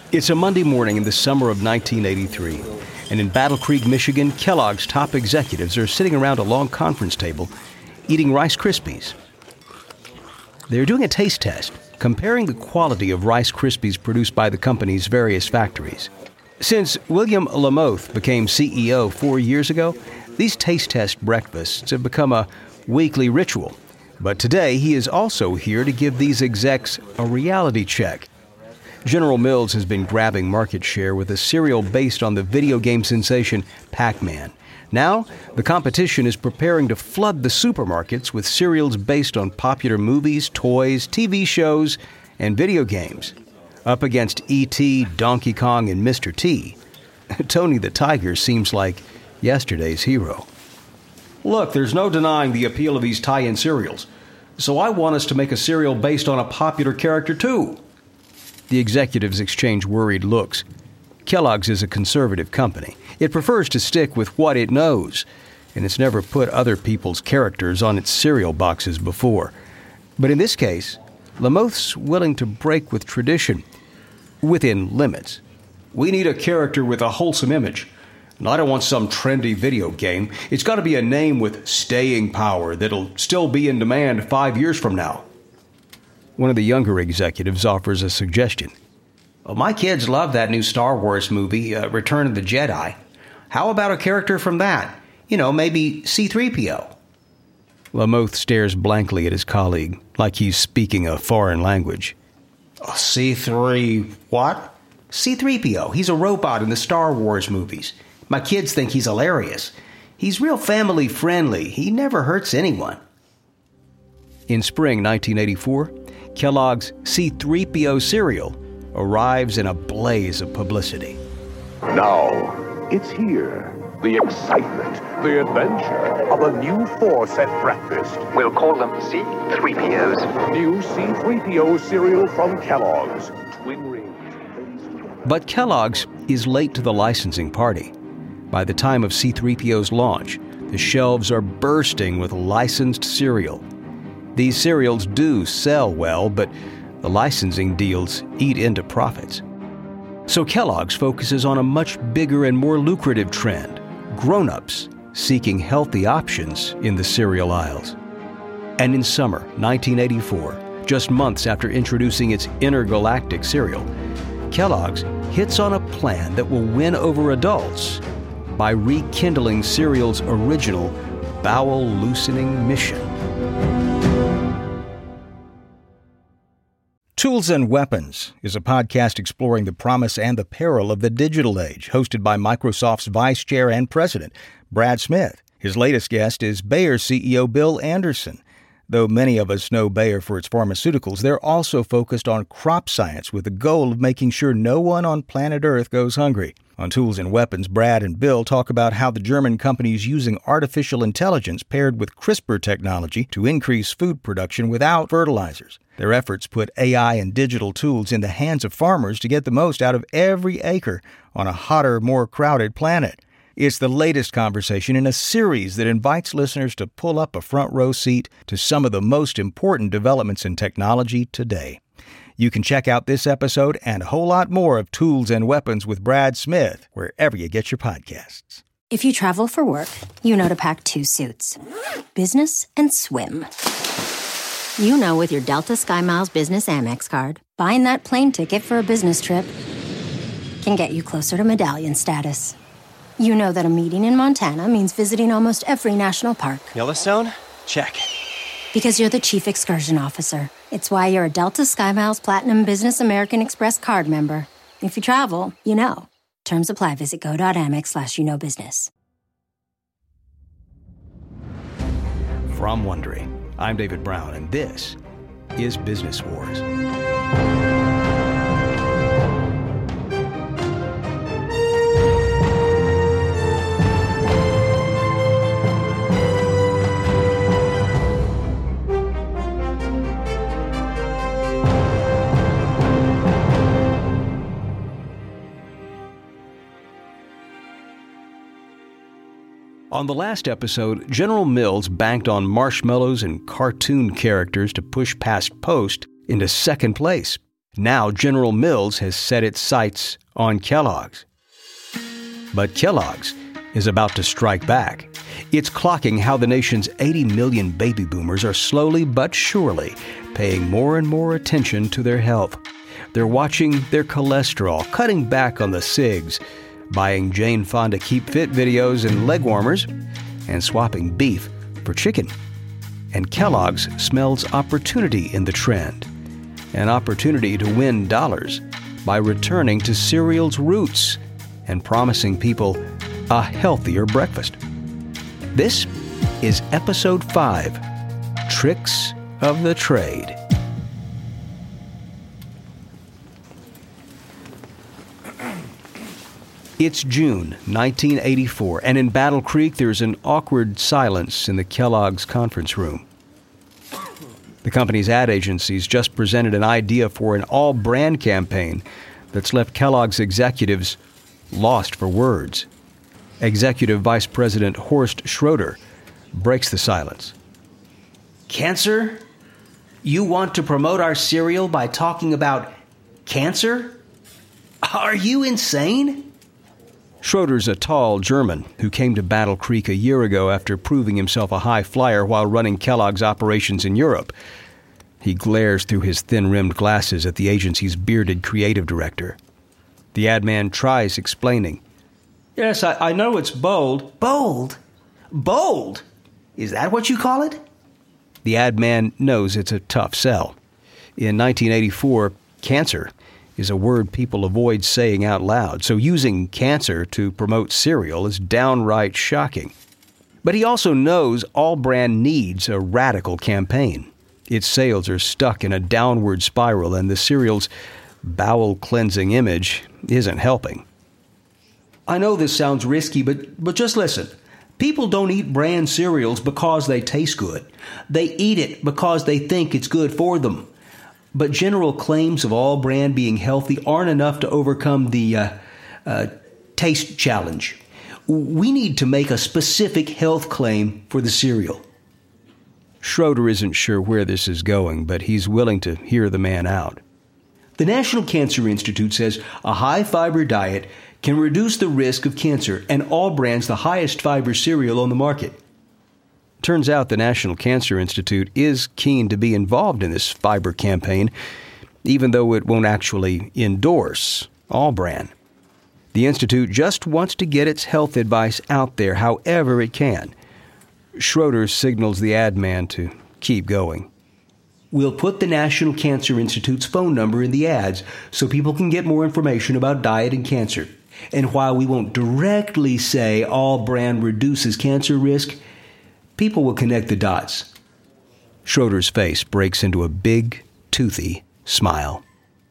It's a Monday morning in the summer of 1983, and in Battle Creek, Michigan, Kellogg's top executives are sitting around a long conference table eating Rice Krispies. They're doing a taste test, comparing the quality of Rice Krispies produced by the company's various factories. Since William Lamothe became CEO 4 years ago, these taste test breakfasts have become a weekly ritual. But today, he is also here to give these execs a reality check. General Mills has been grabbing market share with a cereal based on the video game sensation Pac-Man. Now, the competition is preparing to flood the supermarkets with cereals based on popular movies, toys, TV shows, and video games. Up against E.T., Donkey Kong, and Mr. T, Tony the Tiger seems like yesterday's hero. Look, there's no denying the appeal of these tie-in cereals. So I want us to make a cereal based on a popular character, too. The executives exchange worried looks. Kellogg's is a conservative company. It prefers to stick with what it knows, and it's never put other people's characters on its cereal boxes before. But in this case, Lamothe's willing to break with tradition, within limits. We need a character with a wholesome image. And I don't want some trendy video game. It's got to be a name with staying power that'll still be in demand 5 years from now. One of the younger executives offers a suggestion. Well, my kids love that new Star Wars movie, Return of the Jedi. How about a character from that? Maybe C-3PO. Lamothe stares blankly at his colleague, like he's speaking a foreign language. C3 what? C-3PO. He's a robot in the Star Wars movies. My kids think he's hilarious. He's real family friendly. He never hurts anyone. In spring 1984, Kellogg's C-3PO cereal arrives in a blaze of publicity. Now, it's here. The excitement, the adventure of a new four-set breakfast. We'll call them C-3POs. New C-3PO cereal from Kellogg's. Twin rings. But Kellogg's is late to the licensing party. By the time of C-3PO's launch, the shelves are bursting with licensed cereal. These cereals do sell well, but the licensing deals eat into profits. So Kellogg's focuses on a much bigger and more lucrative trend: grown-ups seeking healthy options in the cereal aisles. And in summer 1984, just months after introducing its intergalactic cereal, Kellogg's hits on a plan that will win over adults by rekindling cereal's original bowel-loosening mission. Tools and Weapons is a podcast exploring the promise and the peril of the digital age, hosted by Microsoft's Vice Chair and President, Brad Smith. His latest guest is Bayer CEO Bill Anderson. Though many of us know Bayer for its pharmaceuticals, they're also focused on crop science with the goal of making sure no one on planet Earth goes hungry. On Tools and Weapons, Brad and Bill talk about how the German company is using artificial intelligence paired with CRISPR technology to increase food production without fertilizers. Their efforts put AI and digital tools in the hands of farmers to get the most out of every acre on a hotter, more crowded planet. It's the latest conversation in a series that invites listeners to pull up a front row seat to some of the most important developments in technology today. You can check out this episode and a whole lot more of Tools and Weapons with Brad Smith wherever you get your podcasts. If you travel for work, you know to pack 2 suits. Business and swim. With your Delta SkyMiles Business Amex card, buying that plane ticket for a business trip can get you closer to medallion status. You know that a meeting in Montana means visiting almost every national park. Yellowstone? Check. Because you're the chief excursion officer. It's why you're a Delta SkyMiles Platinum Business American Express card member. If you travel, you know. Terms apply. Visit go.amex/business. From Wondery, I'm David Brown, and this is Business Wars. On the last episode, General Mills banked on marshmallows and cartoon characters to push past Post into second place. Now General Mills has set its sights on Kellogg's. But Kellogg's is about to strike back. It's clocking how the nation's 80 million baby boomers are slowly but surely paying more and more attention to their health. They're watching their cholesterol, cutting back on the cigs, buying Jane Fonda Keep Fit videos and leg warmers, and swapping beef for chicken. And Kellogg's smells opportunity in the trend, an opportunity to win dollars by returning to cereal's roots and promising people a healthier breakfast. This is Episode 5, Tricks of the Trade. It's June 1984, and in Battle Creek there's an awkward silence in the Kellogg's conference room. The company's ad agencies just presented an idea for an all-brand campaign that's left Kellogg's executives lost for words. Executive Vice President Horst Schroeder breaks the silence. Cancer? You want to promote our cereal by talking about cancer? Are you insane? Schroeder's a tall German who came to Battle Creek a year ago after proving himself a high flyer while running Kellogg's operations in Europe. He glares through his thin-rimmed glasses at the agency's bearded creative director. The ad man tries explaining. Yes, I know it's bold. Bold? Bold? Is that what you call it? The ad man knows it's a tough sell. In 1984, cancer is a word people avoid saying out loud, so using cancer to promote cereal is downright shocking. But he also knows All Brand needs a radical campaign. Its sales are stuck in a downward spiral, and the cereal's bowel-cleansing image isn't helping. I know this sounds risky, but just listen. People don't eat brand cereals because they taste good. They eat it because they think it's good for them. But general claims of All Brand being healthy aren't enough to overcome the taste challenge. We need to make a specific health claim for the cereal. Schroeder isn't sure where this is going, but he's willing to hear the man out. The National Cancer Institute says a high-fiber diet can reduce the risk of cancer, and All Brand's the highest fiber cereal on the market. Turns out the National Cancer Institute is keen to be involved in this fiber campaign, even though it won't actually endorse All Brand. The Institute just wants to get its health advice out there however it can. Schroeder signals the ad man to keep going. We'll put the National Cancer Institute's phone number in the ads so people can get more information about diet and cancer. And while we won't directly say All Brand reduces cancer risk, people will connect the dots. Schroeder's face breaks into a big, toothy smile.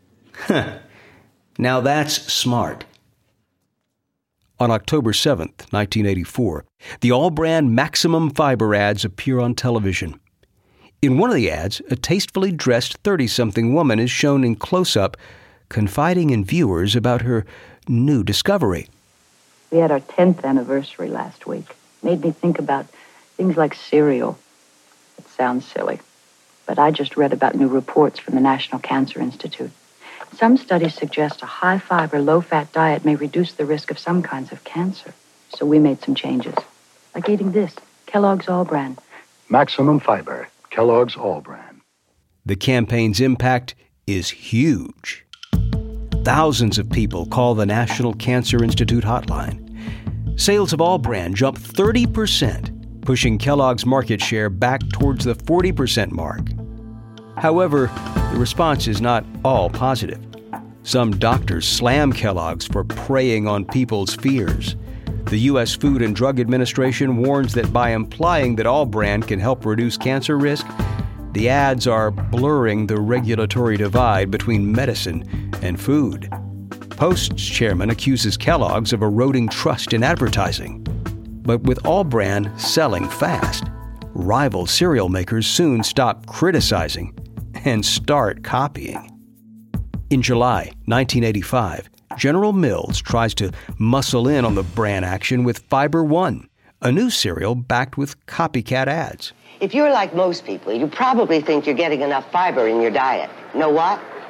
Now that's smart. On October 7th, 1984, the All Brand Maximum Fiber ads appear on television. In one of the ads, a tastefully dressed 30-something woman is shown in close-up, confiding in viewers about her new discovery. We had our 10th anniversary last week. Made me think about things like cereal. It sounds silly, but I just read about new reports from the National Cancer Institute. Some studies suggest a high-fiber, low-fat diet may reduce the risk of some kinds of cancer. So we made some changes, like eating this, Kellogg's All Brand. Maximum fiber, Kellogg's All Brand. The campaign's impact is huge. Thousands of people call the National Cancer Institute hotline. Sales of All Brand jump 30%, pushing Kellogg's market share back towards the 40% mark. However, the response is not all positive. Some doctors slam Kellogg's for preying on people's fears. The U.S. Food and Drug Administration warns that by implying that All Brand can help reduce cancer risk, the ads are blurring the regulatory divide between medicine and food. Post's chairman accuses Kellogg's of eroding trust in advertising. But with All Brand selling fast, rival cereal makers soon stop criticizing and start copying. In July 1985, General Mills tries to muscle in on the brand action with Fiber One, a new cereal backed with copycat ads. If you're like most people, you probably think you're getting enough fiber in your diet. Know what?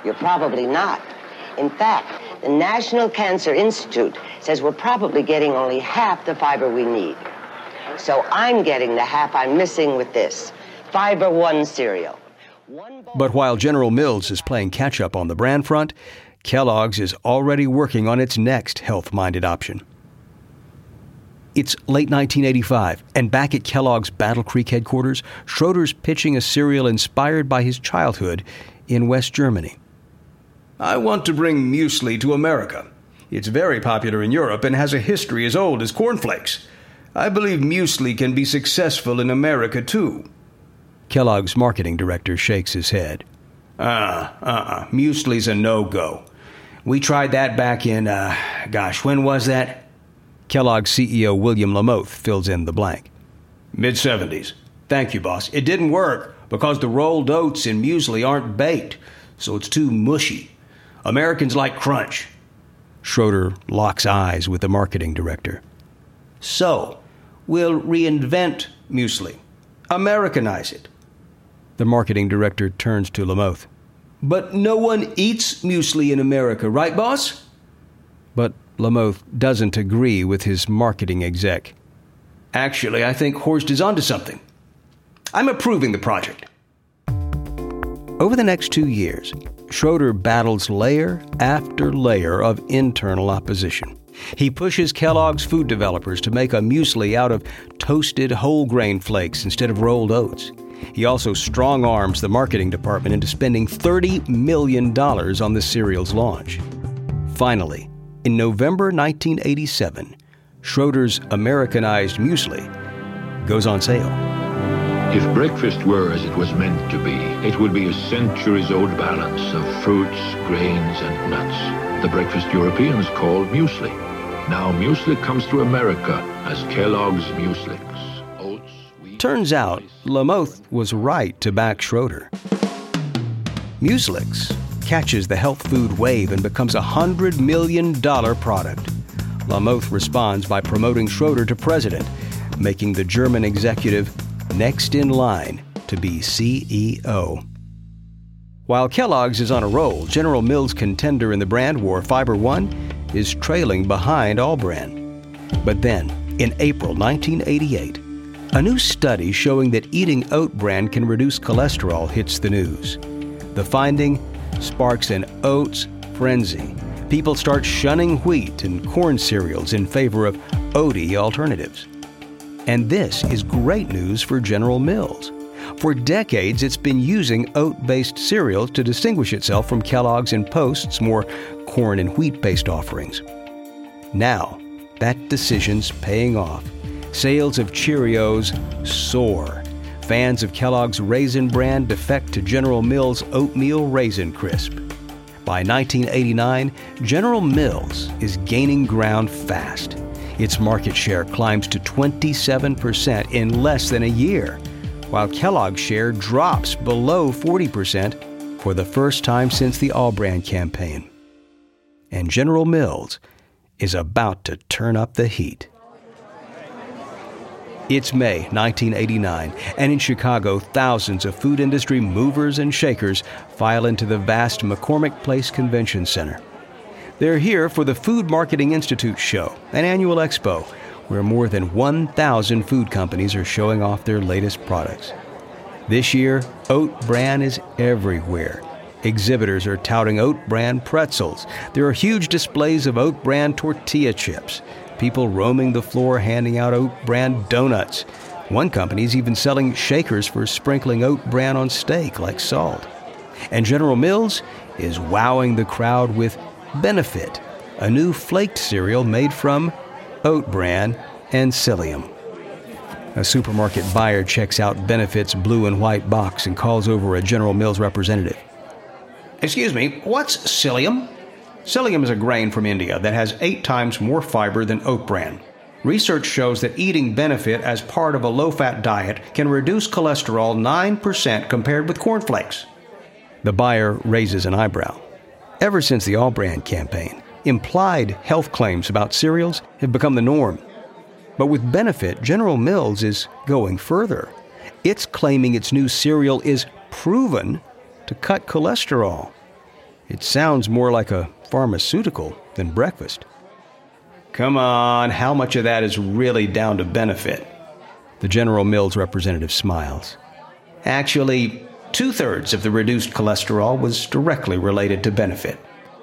You're probably not. In fact, the National Cancer Institute says we're probably getting only half the fiber we need. So I'm getting the half I'm missing with this Fiber One cereal. But while General Mills is playing catch-up on the brand front, Kellogg's is already working on its next health-minded option. It's late 1985, and back at Kellogg's Battle Creek headquarters, Schroeder's pitching a cereal inspired by his childhood in West Germany. I want to bring muesli to America. It's very popular in Europe and has a history as old as cornflakes. I believe muesli can be successful in America, too. Kellogg's marketing director shakes his head. Muesli's a no-go. We tried that back in, when was that? Kellogg's CEO William Lamothe fills in the blank. Mid-70s. Thank you, boss. It didn't work because the rolled oats in muesli aren't baked, so it's too mushy. Americans like crunch. Schroeder locks eyes with the marketing director. So, we'll reinvent muesli. Americanize it. The marketing director turns to Lamothe. But no one eats muesli in America, right, boss? But Lamothe doesn't agree with his marketing exec. Actually, I think Horst is onto something. I'm approving the project. Over the next 2 years, Schroeder battles layer after layer of internal opposition. He pushes Kellogg's food developers to make a muesli out of toasted whole grain flakes instead of rolled oats. He also strong-arms the marketing department into spending $30 million on the cereal's launch. Finally, in November 1987, Schroeder's Americanized muesli goes on sale. If breakfast were as it was meant to be, it would be a centuries-old balance of fruits, grains, and nuts. The breakfast Europeans call muesli. Now muesli comes to America as Kellogg's Mueslix. Oats, wheat, Turns out, Lamothe was right to back Schroeder. Mueslix catches the health food wave and becomes a $100 million product. Lamothe responds by promoting Schroeder to president, making the German executive next in line to be CEO. While Kellogg's is on a roll, General Mills' contender in the brand war, Fiber One, is trailing behind All-Bran. But then, in April 1988, a new study showing that eating oat bran can reduce cholesterol hits the news. The finding sparks an oats frenzy. People start shunning wheat and corn cereals in favor of oaty alternatives. And this is great news for General Mills. For decades, it's been using oat-based cereals to distinguish itself from Kellogg's and Post's more corn and wheat-based offerings. Now, that decision's paying off. Sales of Cheerios soar. Fans of Kellogg's Raisin Bran defect to General Mills' Oatmeal Raisin Crisp. By 1989, General Mills is gaining ground fast. Its market share climbs to 27% in less than a year, while Kellogg's share drops below 40% for the first time since the All-Bran campaign. And General Mills is about to turn up the heat. It's May 1989, and in Chicago, thousands of food industry movers and shakers file into the vast McCormick Place Convention Center. They're here for the Food Marketing Institute show, an annual expo where more than 1,000 food companies are showing off their latest products. This year, oat bran is everywhere. Exhibitors are touting oat bran pretzels. There are huge displays of oat bran tortilla chips. People roaming the floor handing out oat bran donuts. One company's even selling shakers for sprinkling oat bran on steak like salt. And General Mills is wowing the crowd with Benefit, a new flaked cereal made from oat bran and psyllium. A supermarket buyer checks out Benefit's blue and white box and calls over a General Mills representative. Excuse me, what's psyllium? Psyllium is a grain from India that has 8 times more fiber than oat bran. Research shows that eating Benefit as part of a low-fat diet can reduce cholesterol 9% compared with cornflakes. The buyer raises an eyebrow. Ever since the All-Bran campaign, implied health claims about cereals have become the norm. But with Benefit, General Mills is going further. It's claiming its new cereal is proven to cut cholesterol. It sounds more like a pharmaceutical than breakfast. Come on, how much of that is really down to benefit? The General Mills representative smiles. Actually, 2/3 of the reduced cholesterol was directly related to benefit.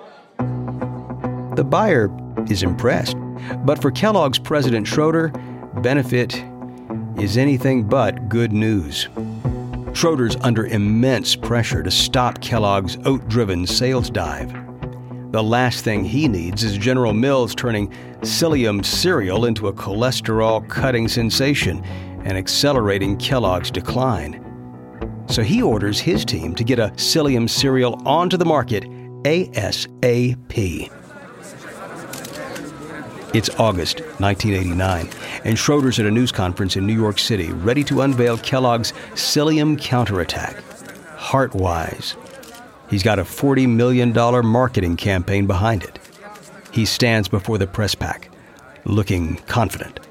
The buyer is impressed, but for Kellogg's President Schroeder, benefit is anything but good news. Schroeder's under immense pressure to stop Kellogg's oat-driven sales dive. The last thing he needs is General Mills turning psyllium cereal into a cholesterol-cutting sensation and accelerating Kellogg's decline. So he orders his team to get a psyllium cereal onto the market ASAP. It's August 1989, and Schroeder's at a news conference in New York City, ready to unveil Kellogg's psyllium counterattack, Heartwise. He's got a $40 million marketing campaign behind it. He stands before the press pack, looking confident.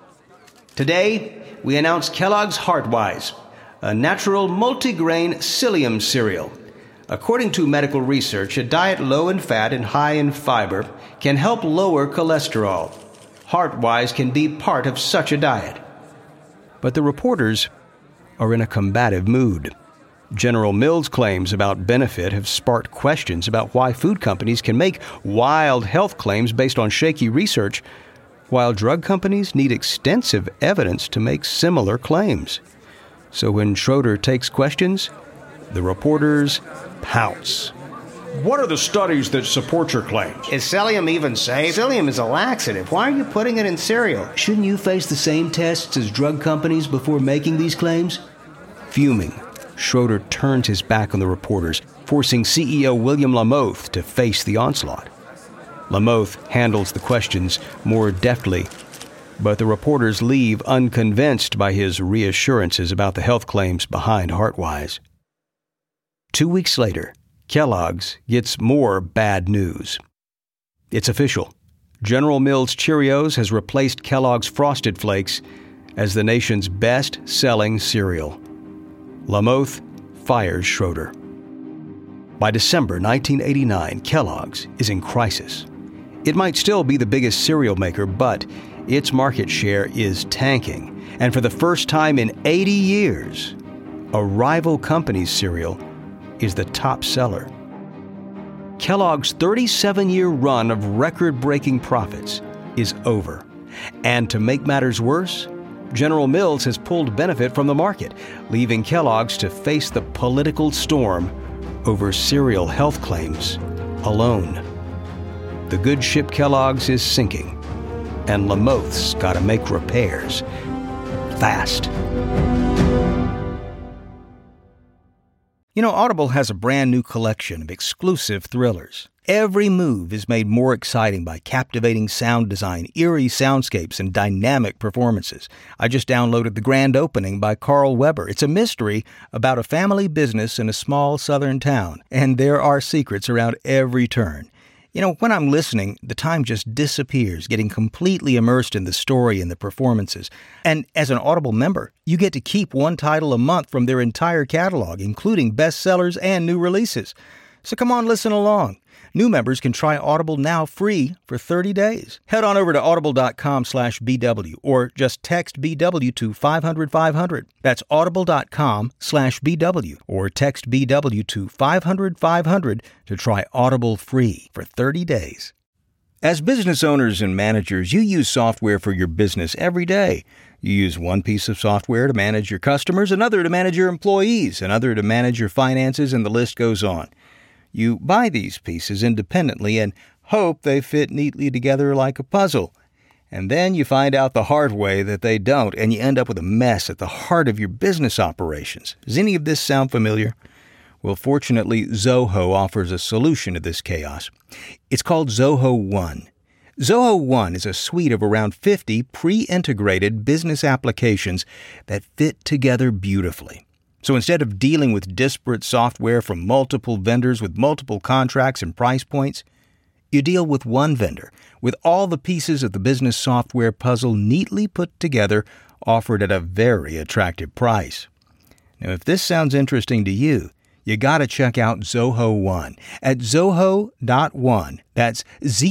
Today, we announce Kellogg's Heartwise, a natural multigrain psyllium cereal. According to medical research, a diet low in fat and high in fiber can help lower cholesterol. Heartwise can be part of such a diet. But the reporters are in a combative mood. General Mills' claims about benefit have sparked questions about why food companies can make wild health claims based on shaky research, while drug companies need extensive evidence to make similar claims. So when Schroeder takes questions, the reporters pounce. What are the studies that support your claims? Is psyllium even safe? Psyllium is a laxative. Why are you putting it in cereal? Shouldn't you face the same tests as drug companies before making these claims? Fuming, Schroeder turns his back on the reporters, forcing CEO William Lamothe to face the onslaught. Lamothe handles the questions more deftly, but the reporters leave unconvinced by his reassurances about the health claims behind Heartwise. 2 weeks later, Kellogg's gets more bad news. It's official. General Mills Cheerios has replaced Kellogg's Frosted Flakes as the nation's best-selling cereal. Lamothe fires Schroeder. By December 1989, Kellogg's is in crisis. It might still be the biggest cereal maker, but its market share is tanking. And for the first time in 80 years, a rival company's cereal is the top seller. Kellogg's 37-year run of record-breaking profits is over. And to make matters worse, General Mills has pulled benefit from the market, leaving Kellogg's to face the political storm over cereal health claims alone. The good ship Kellogg's is sinking, and Lamothe's got to make repairs fast. You know, Audible has a brand new collection of exclusive thrillers. Every move is made more exciting by captivating sound design, eerie soundscapes, and dynamic performances. I just downloaded The Grand Opening by Carl Weber. It's a mystery about a family business in a small southern town, and there are secrets around every turn. You know, when I'm listening, the time just disappears, getting completely immersed in the story and the performances. And as an Audible member, you get to keep one title a month from their entire catalog, including bestsellers and new releases. So come on, listen along. New members can try Audible now free for 30 days. Head on over to audible.com/BW or just text BW to 500-500. That's audible.com/BW or text BW to 500-500 to try Audible free for 30 days. As business owners and managers, you use software for your business every day. You use one piece of software to manage your customers, another to manage your employees, another to manage your finances, and the list goes on. You buy these pieces independently and hope they fit neatly together like a puzzle. And then you find out the hard way that they don't, and you end up with a mess at the heart of your business operations. Does any of this sound familiar? Well, fortunately, Zoho offers a solution to this chaos. It's called Zoho One. Zoho One is a suite of around 50 pre-integrated business applications that fit together beautifully. So instead of dealing with disparate software from multiple vendors with multiple contracts and price points, you deal with one vendor with all the pieces of the business software puzzle neatly put together, offered at a very attractive price. Now, if this sounds interesting to you, you got to check out Zoho One at zoho.one. That's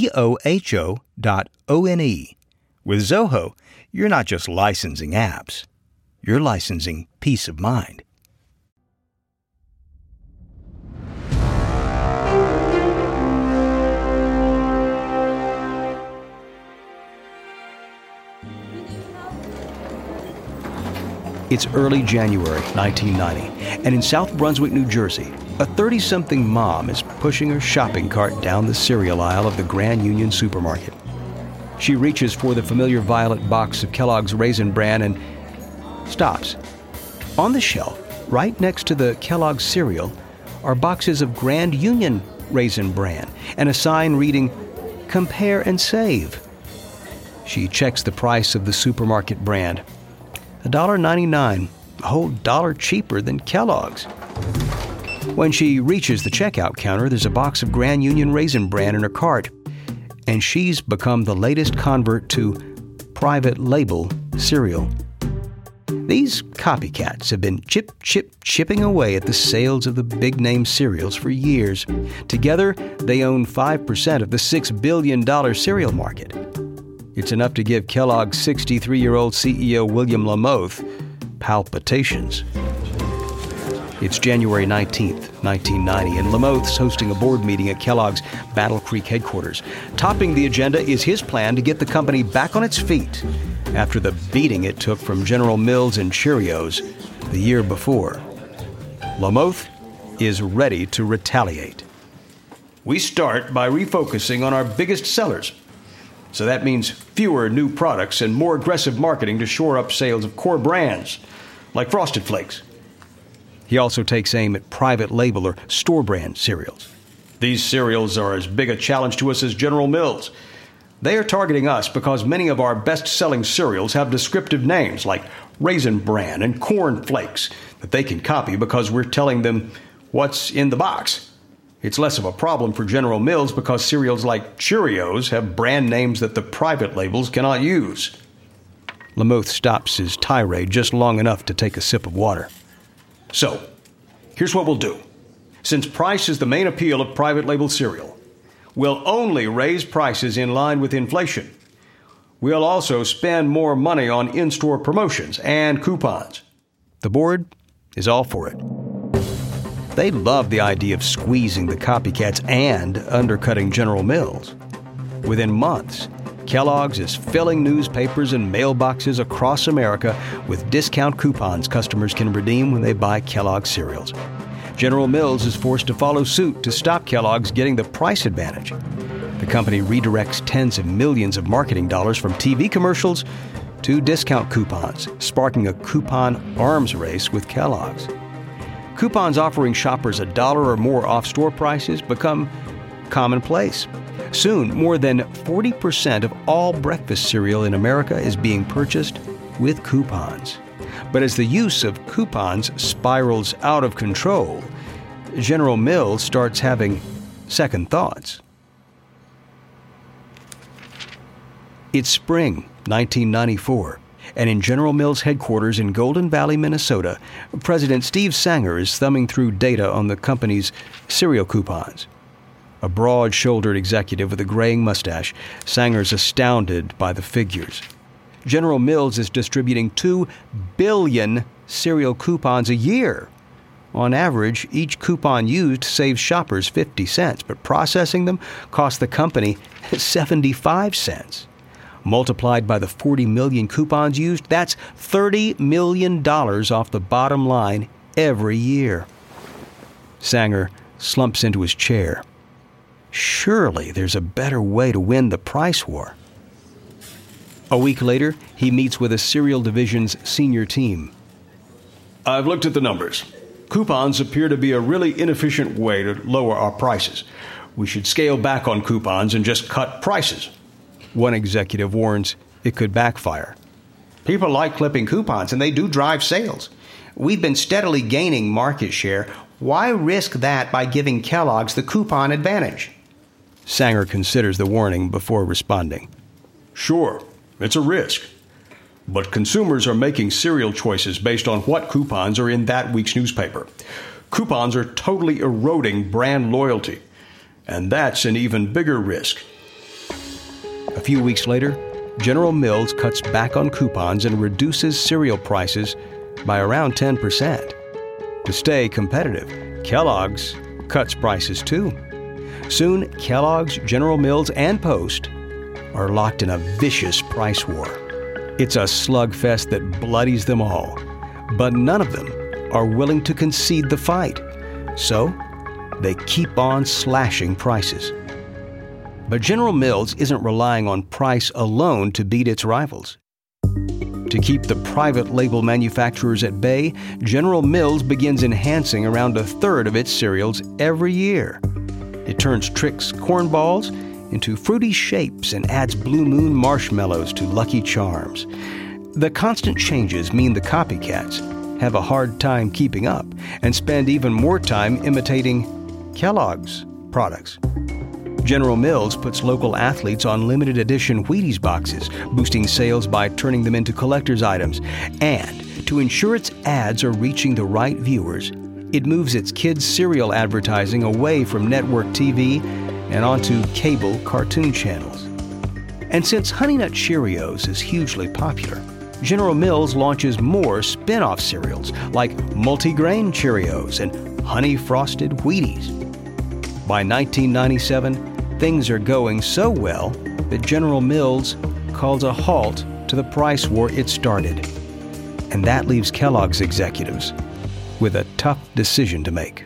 ZOHO.ONE. With Zoho, you're not just licensing apps, you're licensing peace of mind. It's early January 1990, and in South Brunswick, New Jersey, a 30-something mom is pushing her shopping cart down the cereal aisle of the Grand Union supermarket. She reaches for the familiar violet box of Kellogg's Raisin Bran and stops. On the shelf, right next to the Kellogg's cereal, are boxes of Grand Union Raisin Bran and a sign reading, "Compare and save." She checks the price of the supermarket brand. $1.99, a whole dollar cheaper than Kellogg's. When she reaches the checkout counter, there's a box of Grand Union Raisin Bran in her cart, and she's become the latest convert to private label cereal. These copycats have been chipping away at the sales of the big-name cereals for years. Together, they own 5% of the $6 billion cereal market. It's enough to give Kellogg's 63-year-old CEO William Lamothe palpitations. It's January 19th, 1990, and Lamothe's hosting a board meeting at Kellogg's Battle Creek headquarters. Topping the agenda is his plan to get the company back on its feet after the beating it took from General Mills and Cheerios the year before. Lamothe is ready to retaliate. We start by refocusing on our biggest sellers. So that means fewer new products and more aggressive marketing to shore up sales of core brands, like Frosted Flakes. He also takes aim at private label or store brand cereals. These cereals are as big a challenge to us as General Mills. They are targeting us because many of our best-selling cereals have descriptive names like Raisin Bran and Corn Flakes that they can copy because we're telling them what's in the box. It's less of a problem for General Mills because cereals like Cheerios have brand names that the private labels cannot use. Lamothe stops his tirade just long enough to take a sip of water. So, here's what we'll do. Since price is the main appeal of private label cereal, we'll only raise prices in line with inflation. We'll also spend more money on in-store promotions and coupons. The board is all for it. They love the idea of squeezing the copycats and undercutting General Mills. Within months, Kellogg's is filling newspapers and mailboxes across America with discount coupons customers can redeem when they buy Kellogg's cereals. General Mills is forced to follow suit to stop Kellogg's getting the price advantage. The company redirects tens of millions of marketing dollars from TV commercials to discount coupons, sparking a coupon arms race with Kellogg's. Coupons offering shoppers $1 or more off store prices become commonplace. Soon, more than 40% of all breakfast cereal in America is being purchased with coupons. But as the use of coupons spirals out of control, General Mills starts having second thoughts. It's spring 1994. And in General Mills headquarters in Golden Valley, Minnesota, President Steve Sanger is thumbing through data on the company's cereal coupons. A broad-shouldered executive with a graying mustache, Sanger's astounded by the figures. General Mills is distributing 2 billion cereal coupons a year. On average, each coupon used saves shoppers 50 cents, but processing them costs the company 75 cents. Multiplied by the 40 million coupons used, that's $30 million off the bottom line every year. Sanger slumps into his chair. Surely there's a better way to win the price war. A week later, he meets with a cereal division's senior team. I've looked at the numbers. Coupons appear to be a really inefficient way to lower our prices. We should scale back on coupons and just cut prices. One executive warns it could backfire. People like clipping coupons, and they do drive sales. We've been steadily gaining market share. Why risk that by giving Kellogg's the coupon advantage? Sanger considers the warning before responding. Sure, it's a risk. But consumers are making cereal choices based on what coupons are in that week's newspaper. Coupons are totally eroding brand loyalty. And that's an even bigger risk. A few weeks later, General Mills cuts back on coupons and reduces cereal prices by around 10%. To stay competitive, Kellogg's cuts prices too. Soon, Kellogg's, General Mills, and Post are locked in a vicious price war. It's a slugfest that bloodies them all, but none of them are willing to concede the fight. So, they keep on slashing prices. But General Mills isn't relying on price alone to beat its rivals. To keep the private label manufacturers at bay, General Mills begins enhancing around a third of its cereals every year. It turns Trix corn balls into fruity shapes and adds Blue Moon marshmallows to Lucky Charms. The constant changes mean the copycats have a hard time keeping up and spend even more time imitating Kellogg's products. General Mills puts local athletes on limited edition Wheaties boxes, boosting sales by turning them into collector's items. And to ensure its ads are reaching the right viewers, it moves its kids' cereal advertising away from network TV and onto cable cartoon channels. And since Honey Nut Cheerios is hugely popular, General Mills launches more spin-off cereals like Multigrain Cheerios and Honey Frosted Wheaties. By 1997, things are going so well that General Mills calls a halt to the price war it started. And that leaves Kellogg's executives with a tough decision to make.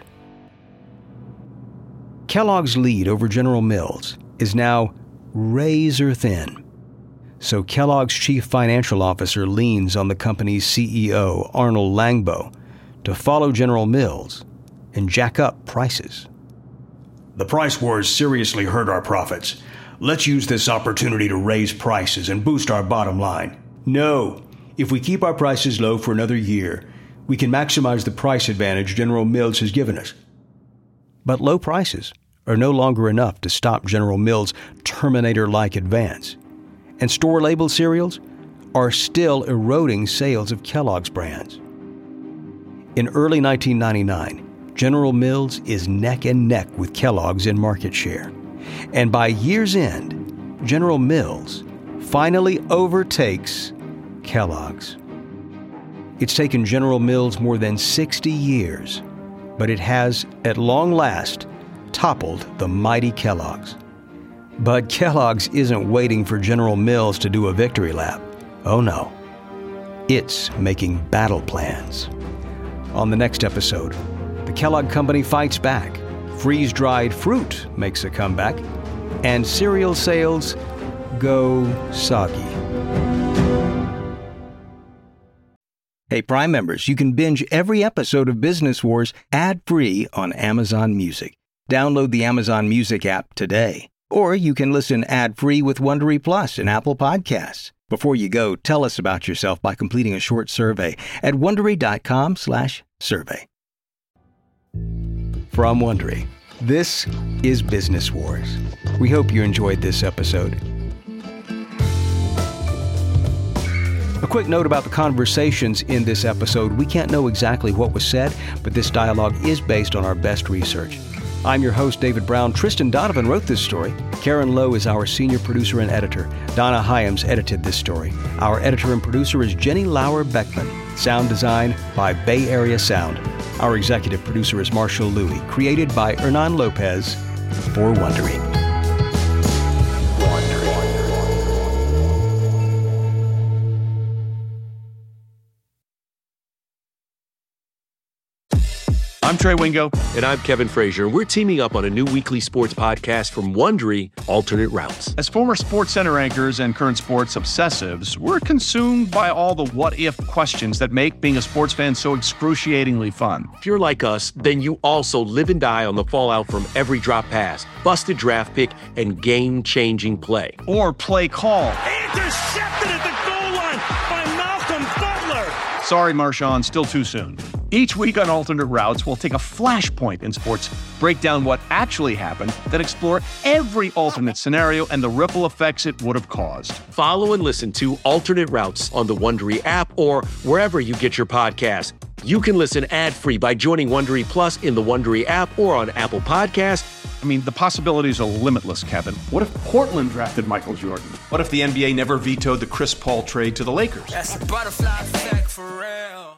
Kellogg's lead over General Mills is now razor thin. So Kellogg's chief financial officer leans on the company's CEO, Arnold Langbo, to follow General Mills and jack up prices. The price wars seriously hurt our profits. Let's use this opportunity to raise prices and boost our bottom line. No, if we keep our prices low for another year, we can maximize the price advantage General Mills has given us. But low prices are no longer enough to stop General Mills' Terminator-like advance. And store-label cereals are still eroding sales of Kellogg's brands. In early 1999, General Mills is neck and neck with Kellogg's in market share. And by year's end, General Mills finally overtakes Kellogg's. It's taken General Mills more than 60 years, but it has, at long last, toppled the mighty Kellogg's. But Kellogg's isn't waiting for General Mills to do a victory lap. Oh no. It's making battle plans. On the next episode, the Kellogg Company fights back, freeze-dried fruit makes a comeback, and cereal sales go soggy. Hey, Prime members, you can binge every episode of Business Wars ad-free on Amazon Music. Download the Amazon Music app today. Or you can listen ad-free with Wondery Plus and Apple Podcasts. Before you go, tell us about yourself by completing a short survey at Wondery.com/survey. From Wondery, this is Business Wars. We hope you enjoyed this episode. A quick note about the conversations in this episode. We can't know exactly what was said, but this dialogue is based on our best research. I'm your host, David Brown. Tristan Donovan wrote this story. Karen Lowe is our senior producer and editor. Donna Hyams edited this story. Our editor and producer is Jenny Lauer Beckman. Sound design by Bay Area Sound. Our executive producer is Marshall Louie. Created by Hernan Lopez for Wondery. I'm Trey Wingo. And I'm Kevin Frazier. We're teaming up on a new weekly sports podcast from Wondery, Alternate Routes. As former SportsCenter anchors and current sports obsessives, we're consumed by all the what-if questions that make being a sports fan so excruciatingly fun. If you're like us, then you also live and die on the fallout from every drop pass, busted draft pick, and game-changing play. Or play call. Intercepted at the goal line by Malcolm Butler. Sorry, Marshawn, still too soon. Each week on Alternate Routes, we'll take a flashpoint in sports, break down what actually happened, then explore every alternate scenario and the ripple effects it would have caused. Follow and listen to Alternate Routes on the Wondery app or wherever you get your podcasts. You can listen ad-free by joining Wondery Plus in the Wondery app or on Apple Podcasts. I mean, the possibilities are limitless, Kevin. What if Portland drafted Michael Jordan? What if the NBA never vetoed the Chris Paul trade to the Lakers? That's a butterfly effect for real.